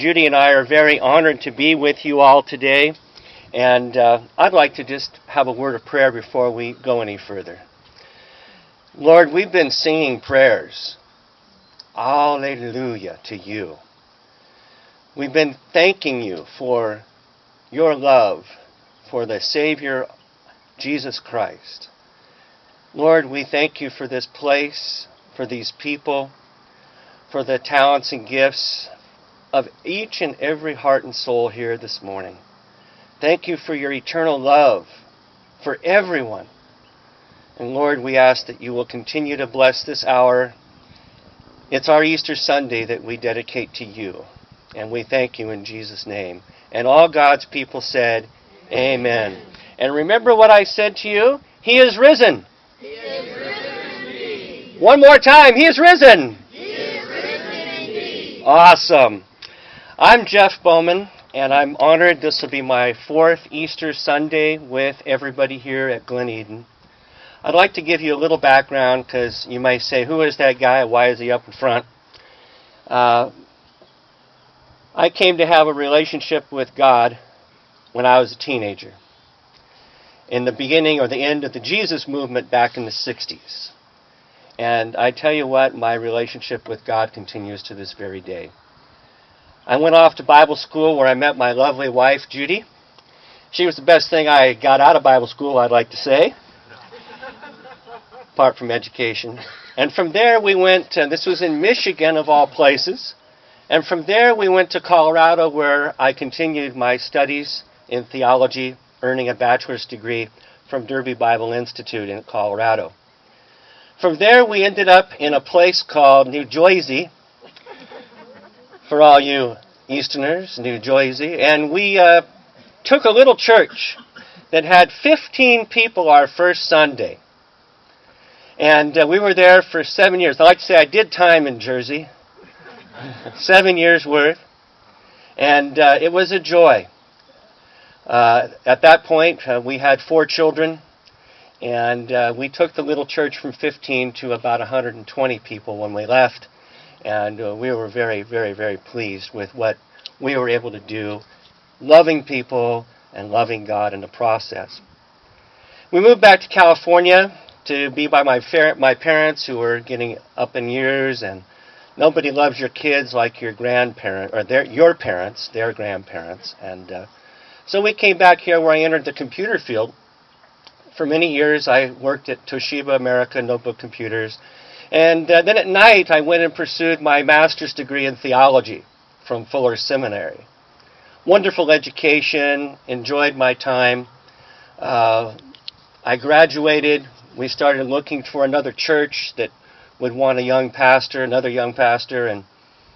Judy and I are very honored to be with you all today. And I'd like to just have a word of prayer before we go any further. Lord, we've been singing prayers. Alleluia to you. We've been thanking you for your love, for the Savior, Jesus Christ. Lord, we thank you for this place, for these people, for the talents and gifts of each and every heart and soul here this morning. Thank you for your eternal love for everyone. And Lord, we ask that you will continue to bless this hour. It's our Easter Sunday that we dedicate to you. And we thank you in Jesus' name. And all God's people said, Amen. And remember what I said to you? He is risen. He is risen indeed. One more time. He is risen. He is risen indeed. Awesome. I'm Jeff Bowman, and I'm honored. This will be my fourth Easter Sunday with everybody here at Glen Eden. I'd like to give you a little background because you might say, who is that guy? Why is he up in front? I came to have a relationship with God when I was a teenager, in the beginning or the end of the Jesus movement back in the 60s. And I tell you what, my relationship with God continues to this very day. I went off to Bible school where I met my lovely wife, Judy. She was the best thing I got out of Bible school, I'd like to say, apart from education. And from there we went, this was in Michigan of all places, and from there we went to Colorado where I continued my studies in theology, earning a bachelor's degree from Derby Bible Institute in Colorado. From there we ended up in a place called New Jersey, for all you Easterners, New Jersey, and we took a little church that had 15 people our first Sunday. And we were there for 7 years. I like to say I did time in Jersey, 7 years worth, and it was a joy. At that point, we had 4 children, and we took the little church from 15 to about 120 people when we left. And we were very, very, very pleased with what we were able to do, loving people and loving God in the process. We moved back to California to be by my parents, who were getting up in years, and nobody loves your kids like your grandparents, or your parents, their grandparents. And so we came back here where I entered the computer field. For many years I worked at Toshiba America Notebook Computers. And then at night, I went and pursued my master's degree in theology from Fuller Seminary. Wonderful education, enjoyed my time. I graduated. We started looking for another church that would want another young pastor. And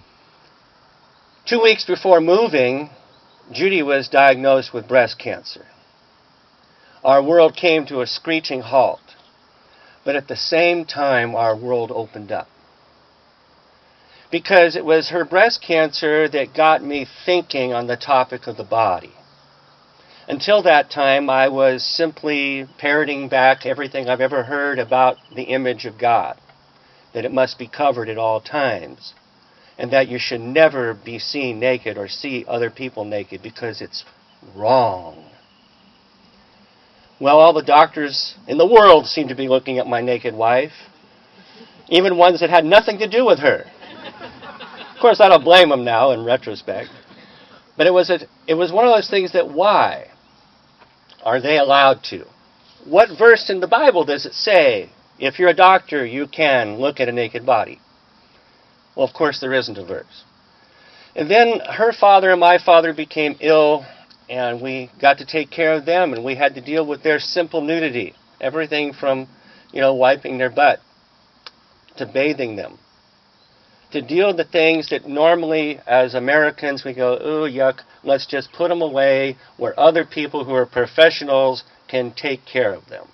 2 weeks before moving, Judy was diagnosed with breast cancer. Our world came to a screeching halt. But at the same time, our world opened up. Because it was her breast cancer that got me thinking on the topic of the body. Until that time, I was simply parroting back everything I've ever heard about the image of God. That it must be covered at all times. And that you should never be seen naked or see other people naked because it's wrong. Well, all the doctors in the world seem to be looking at my naked wife, even ones that had nothing to do with her. Of course, I don't blame them now in retrospect. But it was one of those things that, why are they allowed to? What verse in the Bible does it say, if you're a doctor, you can look at a naked body? Well, of course, there isn't a verse. And then her father and my father became ill, and we got to take care of them, and we had to deal with their simple nudity. Everything from, wiping their butt to bathing them. To deal with the things that normally, as Americans, we go, ooh, yuck, let's just put them away where other people who are professionals can take care of them.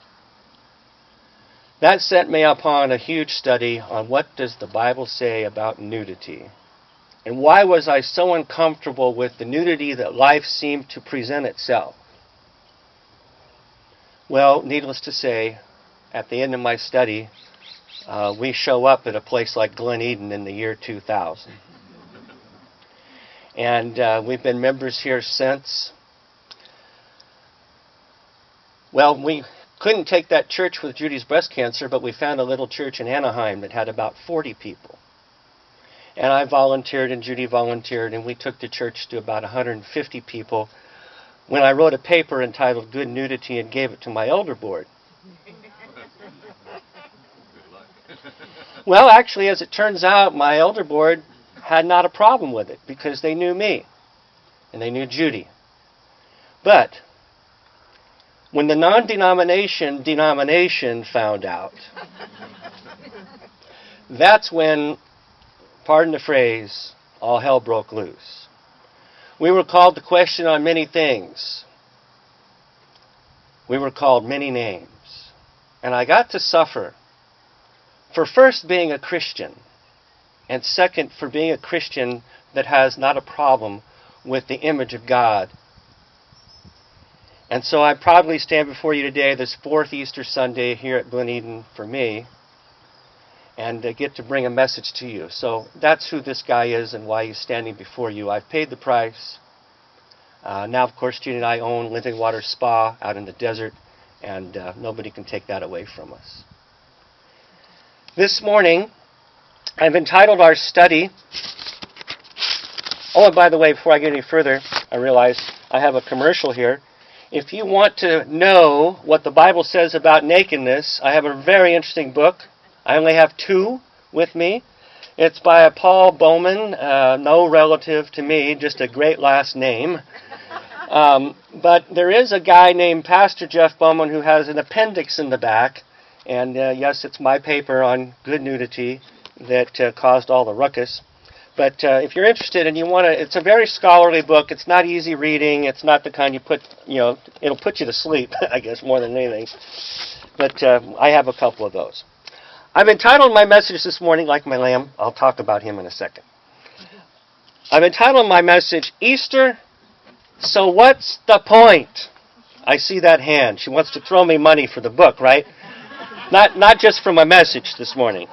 That set me upon a huge study on what does the Bible say about nudity. And why was I so uncomfortable with the nudity that life seemed to present itself? Well, needless to say, at the end of my study, we show up at a place like Glen Eden in the year 2000. And we've been members here since. Well, we couldn't take that church with Judy's breast cancer, but we found a little church in Anaheim that had about 40 people. And I volunteered and Judy volunteered, and we took the church to about 150 people when I wrote a paper entitled Good Nudity and gave it to my elder board. Well, actually, as it turns out, my elder board had not a problem with it because they knew me and they knew Judy. But when the denomination found out, that's when, pardon the phrase, all hell broke loose. We were called to question on many things. We were called many names. And I got to suffer for first being a Christian, and second for being a Christian that has not a problem with the image of God. And so I proudly stand before you today, this fourth Easter Sunday here at Glen Eden for me, and get to bring a message to you. So that's who this guy is and why he's standing before you. I've paid the price. Now, of course, Judy and I own Living Water Spa out in the desert, and nobody can take that away from us. This morning, I've entitled our study... Oh, and by the way, before I get any further, I realize I have a commercial here. If you want to know what the Bible says about nakedness, I have a very interesting book. I only have 2 with me. It's by a Paul Bowman, no relative to me, just a great last name. But there is a guy named Pastor Jeff Bowman who has an appendix in the back. And yes, it's my paper on good nudity that caused all the ruckus. But if you're interested and you want to, it's a very scholarly book. It's not easy reading. It's not the kind you put, it'll put you to sleep, I guess, more than anything. But I have a couple of those. I've entitled my message this morning, like my lamb. I'll talk about him in a second. I've entitled my message, Easter, So What's the Point? I see that hand. She wants to throw me money for the book, right? Not just for my message this morning.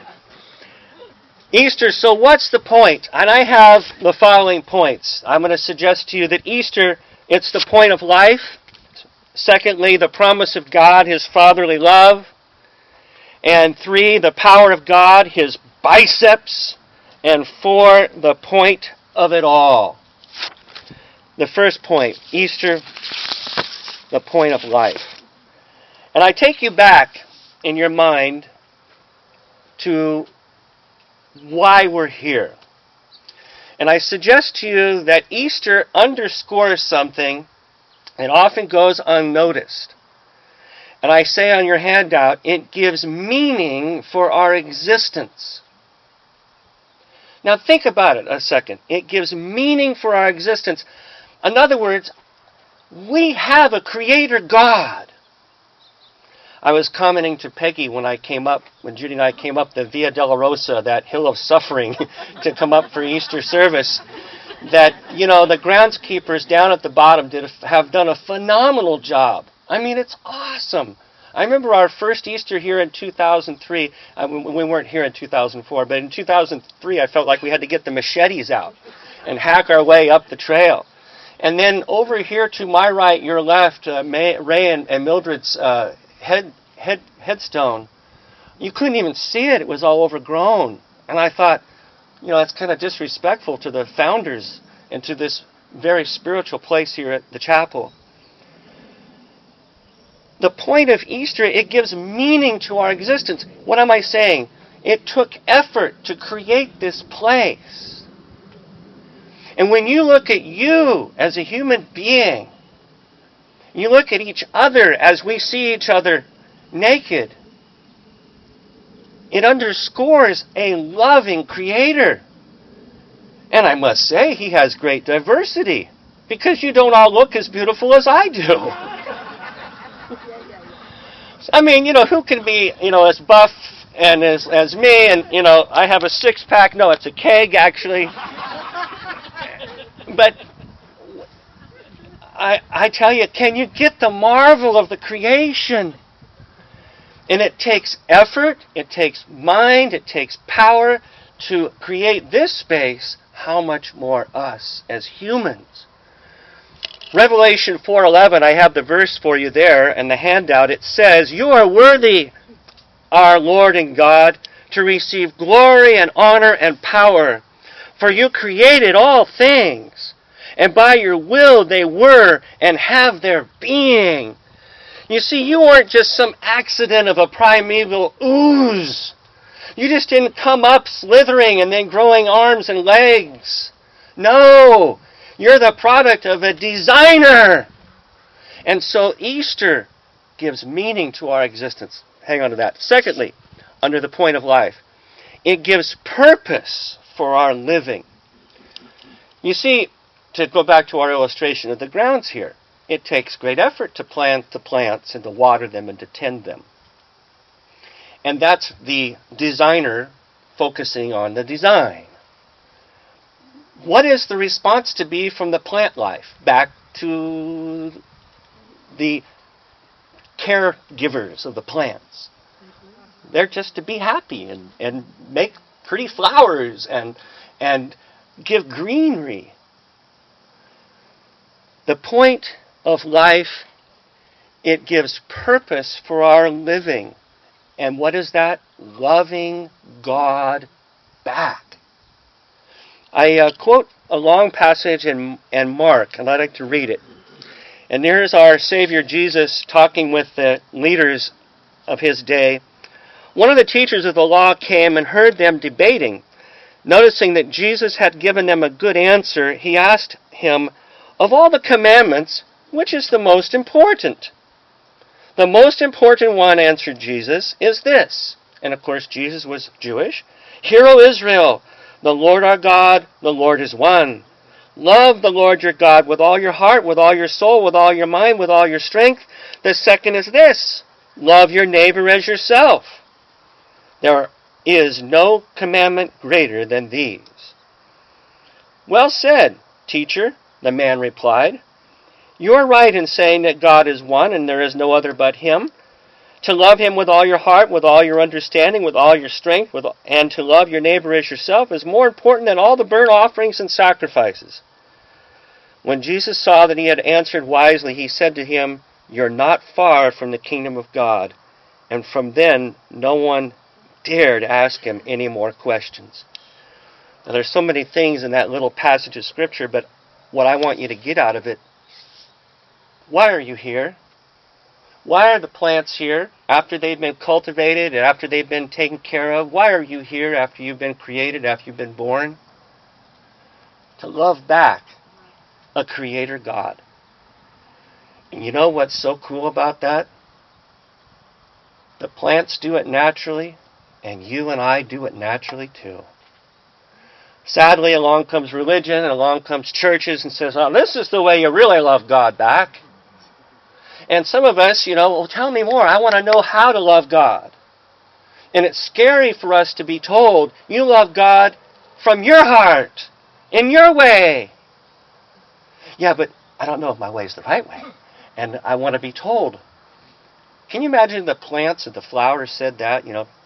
Easter, so what's the point? And I have the following points. I'm going to suggest to you that Easter, it's the point of life. Secondly, the promise of God, His fatherly love. And 3, the power of God, His biceps. And 4, the point of it all. The first point, Easter, the point of life. And I take you back in your mind to why we're here. And I suggest to you that Easter underscores something that often goes unnoticed. And I say on your handout, it gives meaning for our existence. Now think about it a second. It gives meaning for our existence. In other words, we have a Creator God. I was commenting to Peggy when Judy and I came up the Via Dolorosa, that hill of suffering, to come up for Easter service, that, the groundskeepers down at the bottom have done a phenomenal job. I mean, it's awesome. I remember our first Easter here in 2003. We weren't here in 2004, but in 2003 I felt like we had to get the machetes out and hack our way up the trail. And then over here to my right, your left, Ray and Mildred's headstone, you couldn't even see it. It was all overgrown. And I thought, that's kind of disrespectful to the founders and to this very spiritual place here at the chapel. The point of Easter, it gives meaning to our existence. What am I saying? It took effort to create this place. And when you look at you as a human being, you look at each other as we see each other naked, it underscores a loving Creator. And I must say, He has great diversity, because you don't all look as beautiful as I do. I mean, who can be, as buff and as me, and, I have a six-pack. No, it's a keg, actually. But I tell you, can you get the marvel of the creation? And it takes effort, it takes mind, it takes power to create this space how much more us as humans? Revelation 4:11, I have the verse for you there and the handout. It says, "You are worthy, our Lord and God, to receive glory and honor and power. For you created all things, and by your will they were and have their being." You see, you weren't just some accident of a primeval ooze. You just didn't come up slithering and then growing arms and legs. No, you're the product of a designer. And so Easter gives meaning to our existence. Hang on to that. Secondly, under the point of life, it gives purpose for our living. You see, to go back to our illustration of the grounds here, it takes great effort to plant the plants and to water them and to tend them. And that's the designer focusing on the design. What is the response to be from the plant life back to the caregivers of the plants? They're just to be happy and make pretty flowers and give greenery. The point of life, it gives purpose for our living. And what is that? Loving God back. I quote a long passage in Mark, and I'd like to read it. And there's our Savior Jesus talking with the leaders of his day. One of the teachers of the law came and heard them debating. Noticing that Jesus had given them a good answer, he asked him, "Of all the commandments, which is the most important?" "The most important one," answered Jesus, "is this." And of course, Jesus was Jewish. "Hear, O Israel, the Lord our God, the Lord is one. Love the Lord your God with all your heart, with all your soul, with all your mind, with all your strength. The second is this, love your neighbor as yourself. There is no commandment greater than these." "Well said, teacher," the man replied. "You are right in saying that God is one and there is no other but him. To love him with all your heart, with all your understanding, with all your strength, and to love your neighbor as yourself is more important than all the burnt offerings and sacrifices." When Jesus saw that he had answered wisely, he said to him, "You're not far from the kingdom of God." And from then, no one dared ask him any more questions. Now, there's so many things in that little passage of Scripture, but what I want you to get out of it, why are you here? Why are the plants here after they've been cultivated and after they've been taken care of? Why are you here after you've been created, after you've been born? To love back a Creator God. And you know what's so cool about that? The plants do it naturally, and you and I do it naturally too. Sadly, along comes religion, and along comes churches and says, "Oh, this is the way you really love God back." And some of us, well, tell me more. I want to know how to love God. And it's scary for us to be told, you love God from your heart, in your way. Yeah, but I don't know if my way is the right way. And I want to be told. Can you imagine the plants or the flowers said that,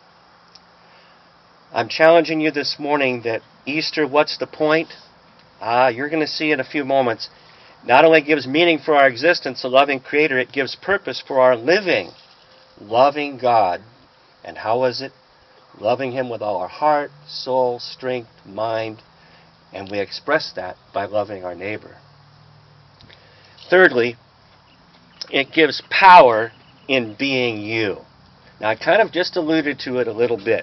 I'm challenging you this morning that Easter, what's the point? You're going to see in a few moments. Not only gives meaning for our existence, a loving Creator, it gives purpose for our living. Loving God. And how is it? Loving Him with all our heart, soul, strength, mind. And we express that by loving our neighbor. Thirdly, it gives power in being you. Now, I kind of just alluded to it a little bit.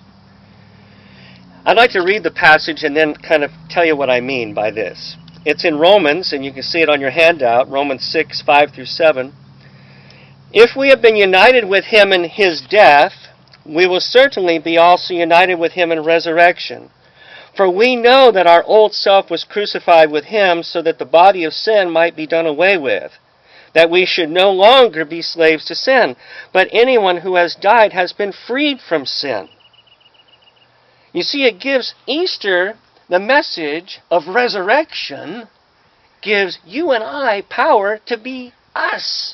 I'd like to read the passage and then kind of tell you what I mean by this. It's in Romans, and you can see it on your handout, Romans 6, 5 through 7. "If we have been united with Him in His death, we will certainly be also united with Him in resurrection. For we know that our old self was crucified with Him so that the body of sin might be done away with, that we should no longer be slaves to sin. But anyone who has died has been freed from sin." You see, it gives Easter, the message of resurrection, gives you and I power to be us.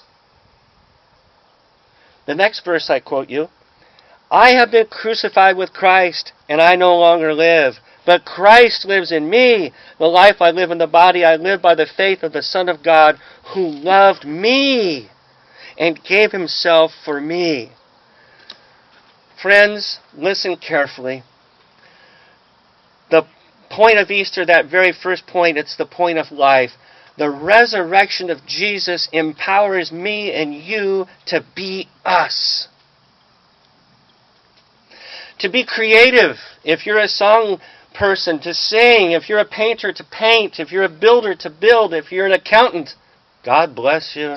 The next verse I quote you, "I have been crucified with Christ, and I no longer live, But Christ lives in me. The life I live in the body, I live by the faith of the Son of God who loved me and gave himself for me. Friends, listen carefully. The point of Easter, that very first point, it's the point of life. The resurrection of Jesus empowers me and you to be us. To be creative. If you're a song person, to sing. If you're a painter, to paint. If you're a builder, to build. If you're an accountant, God bless you.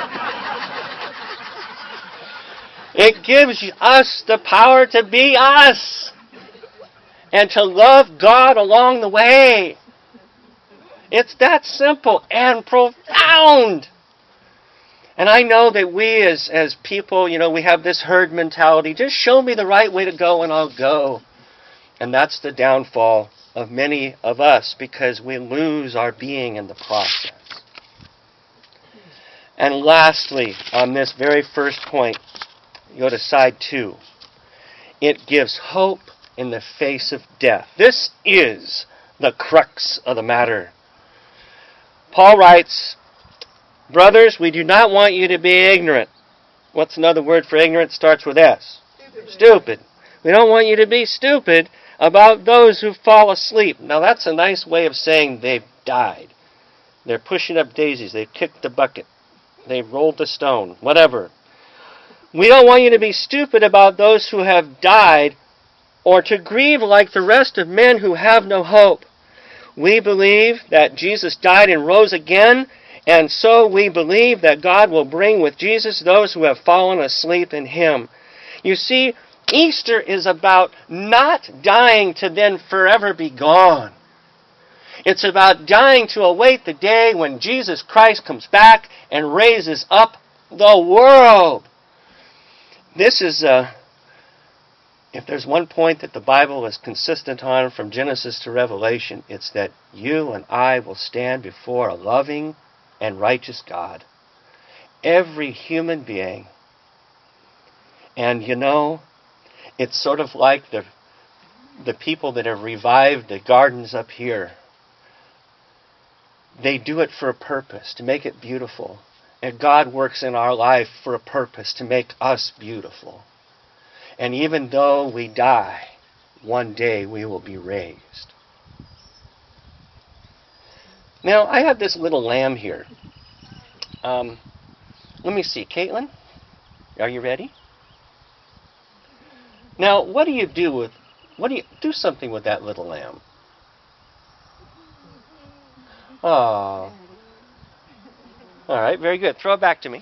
It gives us the power to be us and to love God along the way. It's that simple and profound. And I know that we as people, we have this herd mentality. Just show me the right way to go and I'll go. And that's the downfall of many of us because we lose our being in the process. And lastly, on this very first point, you go to side 2. It gives hope in the face of death. This is the crux of the matter. Paul writes, brothers, we do not want you to be ignorant. What's another word for ignorant? Starts with S. Stupid. We don't want you to be stupid about those who fall asleep. Now that's a nice way of saying they've died. They're pushing up daisies. They've kicked the bucket. They've rolled the stone. Whatever. We don't want you to be stupid about those who have died or to grieve like the rest of men who have no hope. We believe that Jesus died and rose again, and so we believe that God will bring with Jesus those who have fallen asleep in him. You see, Easter is about not dying to then forever be gone. It's about dying to await the day when Jesus Christ comes back and raises up the world. This is, if there's one point that the Bible is consistent on from Genesis to Revelation, it's that you and I will stand before a loving and righteous God. Every human being. And it's sort of like the people that have revived the gardens up here. They do it for a purpose, to make it beautiful. And God works in our life for a purpose, to make us beautiful. And even though we die, one day we will be raised. Now, I have this little lamb here. Let me see. Caitlin, are you ready? Now, what do you do something with that little lamb? Oh. All right, very good. Throw it back to me.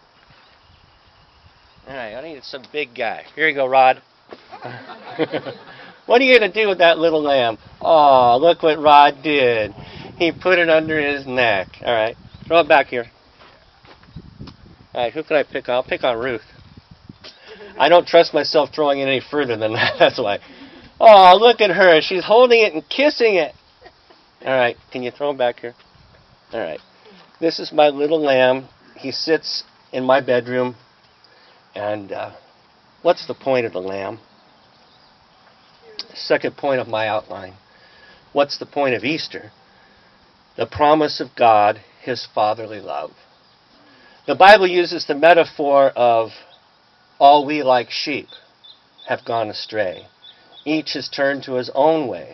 All right, I need some big guy. Here you go, Rod. What are you going to do with that little lamb? Oh, look what Rod did. He put it under his neck. All right, throw it back here. All right, who can I pick on? I'll pick on Ruth. I don't trust myself throwing it any further than that. That's why. Oh, look at her. She's holding it and kissing it. All right, can you throw him back here? All right. This is my little lamb. He sits in my bedroom. And what's the point of the lamb? Second point of my outline. What's the point of Easter? The promise of God, his fatherly love. The Bible uses the metaphor of all we like sheep have gone astray. Each has turned to his own way.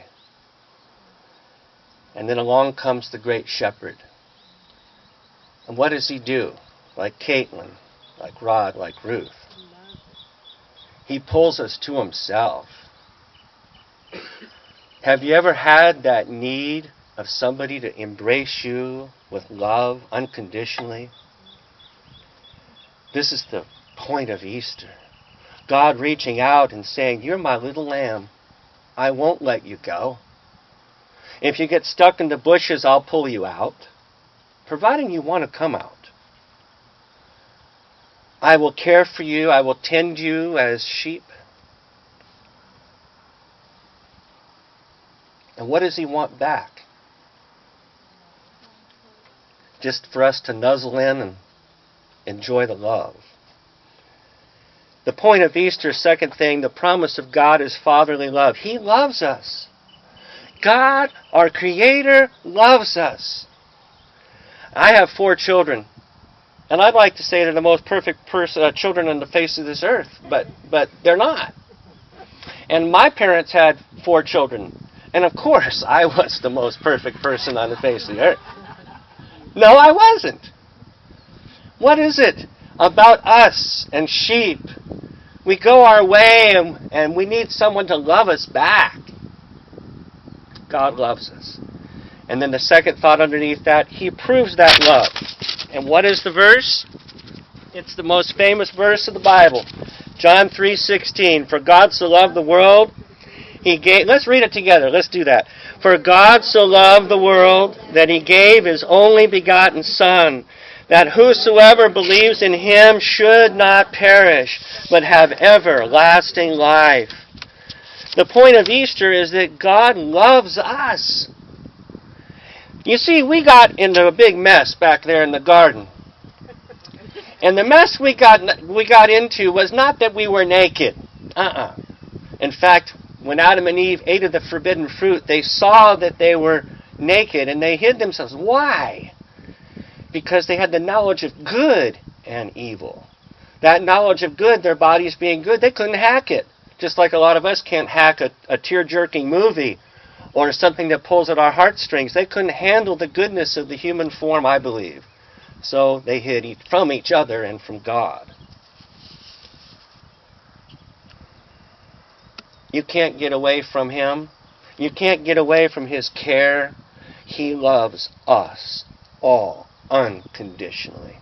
And then along comes the great shepherd. And what does he do? Like Caitlin, like Rod, like Ruth. He pulls us to himself. Have you ever had that need of somebody to embrace you with love unconditionally? This is the point of Easter. God reaching out and saying, you're my little lamb. I won't let you go. If you get stuck in the bushes, I'll pull you out, providing you want to come out. I will care for you. I will tend you as sheep. And what does he want back? Just for us to nuzzle in and enjoy the love. The point of Easter, second thing, the promise of God is fatherly love. He loves us. God, our Creator, loves us. I have 4 children, and I'd like to say they're the most perfect children on the face of this earth, but they're not. And my parents had 4 children, and of course I was the most perfect person on the face of the earth. No, I wasn't. What is it about us and sheep? We go our way and we need someone to love us back. God loves us. And then the second thought underneath that, He proves that love. And what is the verse? It's the most famous verse of the Bible. John 3:16. For God so loved the world, He gave... Let's read it together. Let's do that. For God so loved the world that He gave His only begotten Son, that whosoever believes in Him should not perish, but have everlasting life. The point of Easter is that God loves us. You see, we got into a big mess back there in the garden. And the mess we got into was not that we were naked. In fact, when Adam and Eve ate of the forbidden fruit, they saw that they were naked and they hid themselves. Why? Because they had the knowledge of good and evil. That knowledge of good, their bodies being good, they couldn't hack it. Just like a lot of us can't hack a tear-jerking movie or something that pulls at our heartstrings. They couldn't handle the goodness of the human form, I believe. So they hid from each other and from God. You can't get away from Him. You can't get away from His care. He loves us all unconditionally.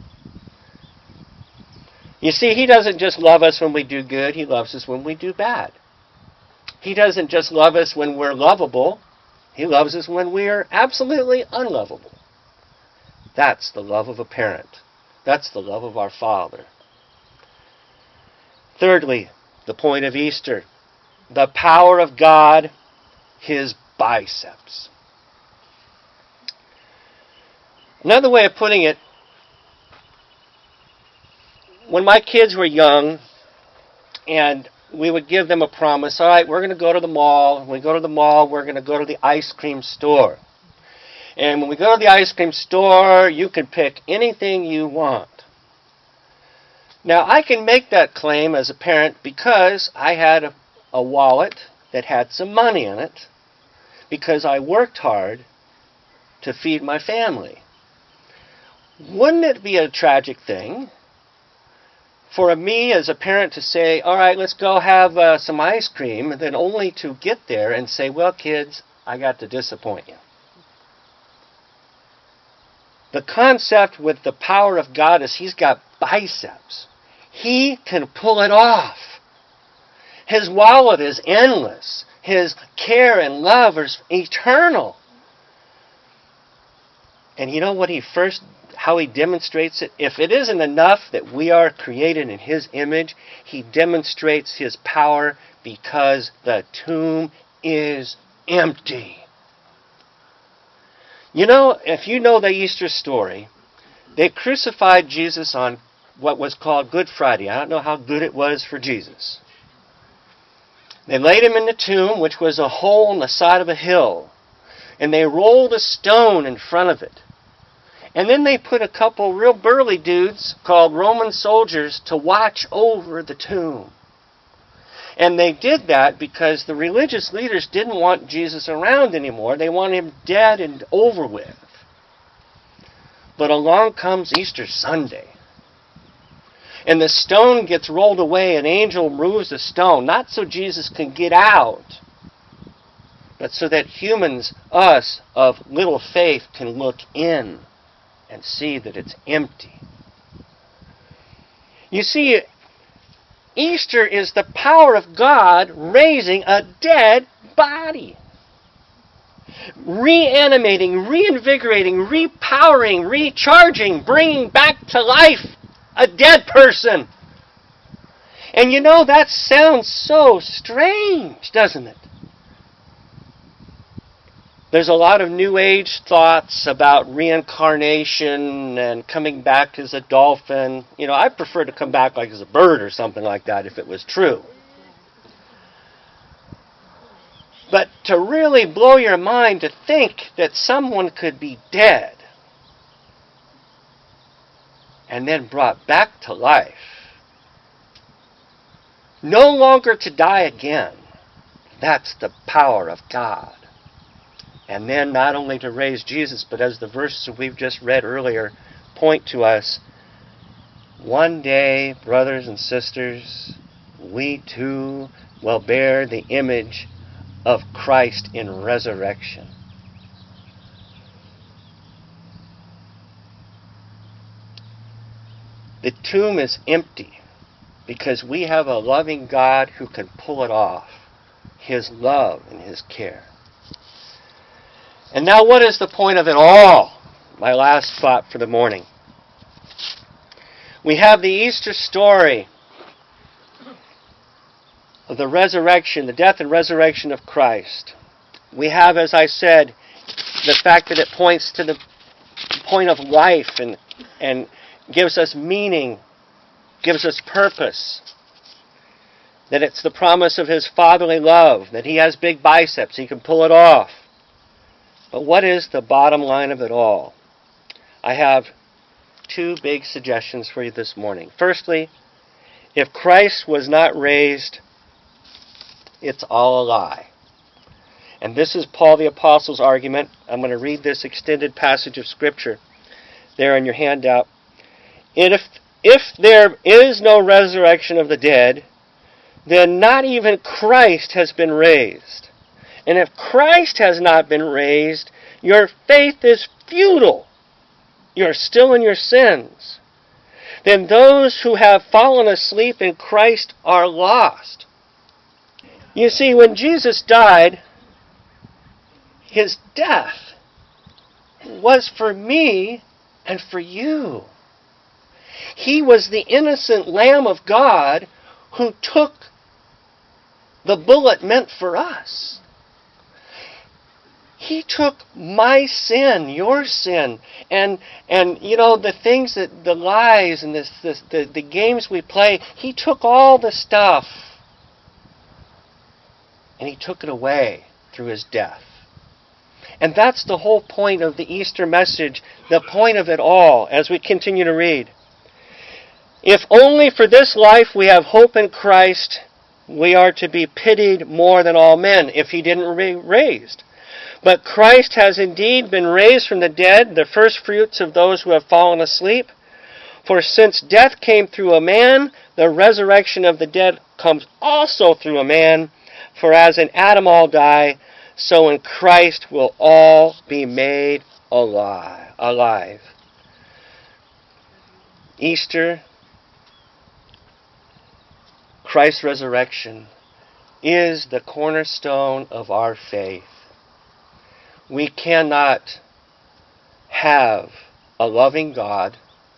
You see, He doesn't just love us when we do good. He loves us when we do bad. He doesn't just love us when we're lovable. He loves us when we are absolutely unlovable. That's the love of a parent. That's the love of our Father. Thirdly, the point of Easter. The power of God, His biceps. Another way of putting it, when my kids were young, and we would give them a promise, all right, we're going to go to the mall. When we go to the mall, we're going to go to the ice cream store. And when we go to the ice cream store, you can pick anything you want. Now, I can make that claim as a parent because I had a wallet that had some money in it, because I worked hard to feed my family. Wouldn't it be a tragic thing for me as a parent to say, all right, let's go have some ice cream, and then only to get there and say, well, kids, I got to disappoint you. The concept with the power of God is He's got biceps. He can pull it off. His wallet is endless. His care and love are eternal. And you know what how He demonstrates it? If it isn't enough that we are created in His image, He demonstrates His power because the tomb is empty. You know, if you know the Easter story, they crucified Jesus on what was called Good Friday. I don't know how good it was for Jesus. They laid Him in the tomb, which was a hole in the side of a hill, and they rolled a stone in front of it. And then they put a couple real burly dudes called Roman soldiers to watch over the tomb. And they did that because the religious leaders didn't want Jesus around anymore. They wanted Him dead and over with. But along comes Easter Sunday. And the stone gets rolled away. An angel moves the stone, not so Jesus can get out, but so that humans, us of little faith, can look in and see that it's empty. You see, Easter is the power of God raising a dead body. Reanimating, reinvigorating, repowering, recharging, bringing back to life a dead person. And you know, that sounds so strange, doesn't it? There's a lot of New Age thoughts about reincarnation and coming back as a dolphin. You know, I prefer to come back like as a bird or something like that if it was true. But to really blow your mind to think that someone could be dead and then brought back to life, no longer to die again, that's the power of God. And then not only to raise Jesus, but as the verses we've just read earlier point to us, one day, brothers and sisters, we too will bear the image of Christ in resurrection. The tomb is empty because we have a loving God who can pull it off. His love and His care. And now what is the point of it all? My last thought for the morning. We have the Easter story of the resurrection, the death and resurrection of Christ. We have, as I said, the fact that it points to the point of life and gives us meaning, gives us purpose. That it's the promise of His fatherly love, that He has big biceps, He can pull it off. But what is the bottom line of it all? I have two big suggestions for you this morning. Firstly, if Christ was not raised, it's all a lie. And this is Paul the Apostle's argument. I'm going to read this extended passage of Scripture there in your handout. If there is no resurrection of the dead, then not even Christ has been raised. And if Christ has not been raised, your faith is futile. You're still in your sins. Then those who have fallen asleep in Christ are lost. You see, when Jesus died, His death was for me and for you. He was the innocent Lamb of God who took the bullet meant for us. He took my sin, your sin, and you know, the things that, the lies and the games we play, He took all the stuff and He took it away through His death. And that's the whole point of the Easter message, the point of it all, as we continue to read. If only for this life we have hope in Christ, we are to be pitied more than all men if He didn't be raised. But Christ has indeed been raised from the dead, the first fruits of those who have fallen asleep. For since death came through a man, the resurrection of the dead comes also through a man. For as in Adam all die, so in Christ will all be made alive. Easter, Christ's resurrection, is the cornerstone of our faith. We cannot have a loving God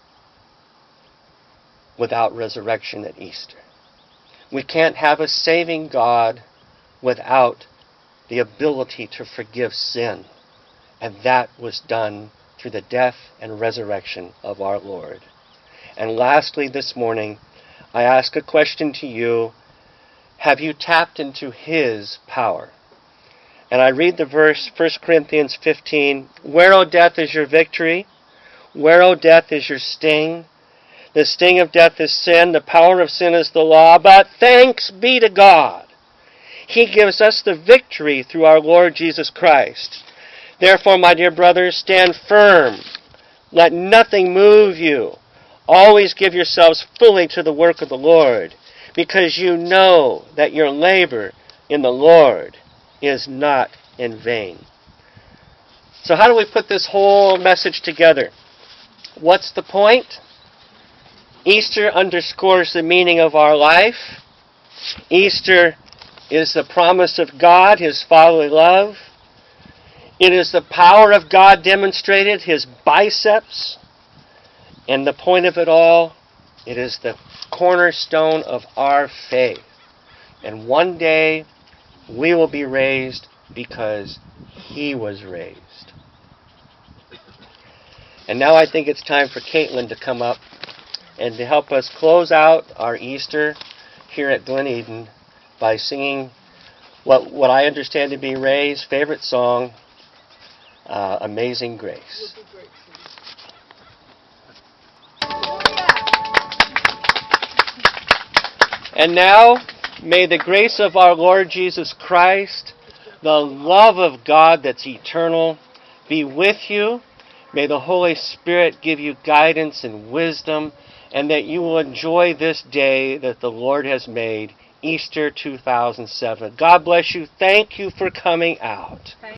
without resurrection at Easter. We can't have a saving God without the ability to forgive sin. And that was done through the death and resurrection of our Lord. And lastly, this morning, I ask a question to you. Have you tapped into His power? And I read the verse, 1 Corinthians 15. Where, O death, is your victory? Where, O death, is your sting? The sting of death is sin. The power of sin is the law. But thanks be to God. He gives us the victory through our Lord Jesus Christ. Therefore, my dear brothers, stand firm. Let nothing move you. Always give yourselves fully to the work of the Lord, because you know that your labor in the Lord is not in vain. So how do we put this whole message together? What's the point? Easter underscores the meaning of our life. Easter is the promise of God, His fatherly love. It is the power of God demonstrated, His biceps. And the point of it all, it is the cornerstone of our faith. And one day, we will be raised because He was raised. And now I think it's time for Caitlin to come up and to help us close out our Easter here at Glen Eden by singing what I understand to be Ray's favorite song, Amazing Grace. And now, may the grace of our Lord Jesus Christ, the love of God that's eternal, be with you. May the Holy Spirit give you guidance and wisdom, and that you will enjoy this day that the Lord has made, Easter 2007. God bless you. Thank you for coming out.